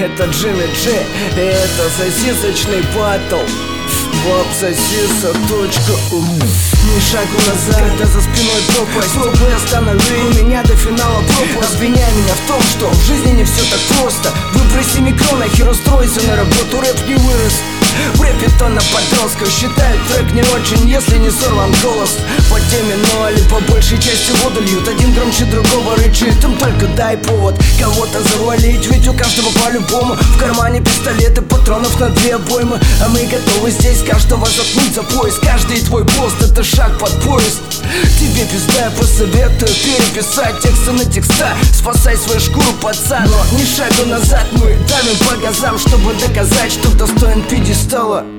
это Джимми Джи, и это сосисочный батл Лапсосиса.ру. Ни шагу назад, когда за спиной пропасть. Пробуй останови, у меня до финала пропасть. Обвиняй меня в том, что в жизни не все так просто. Выброси микро нахер, устройся на работу, рэп не вырос. В рэпе тонна подростков считают трек не очень, если не сорван голос по теме, ну или по большей части воду льют. Один громче другого рычит, им только дай повод кого-то завалить. Ведь у каждого по-любому в кармане пистолеты, патронов на 2 обоймы. А мы готовы здесь каждого заткнуть за пояс. Каждый твой пост — это шаг под поезд. Тебе пизда, я посоветую переписать тексты на текста. Спасай свою шкуру, пацан, но ни шагу назад. Мы давим по газам, чтобы доказать, что достоин пьедестала.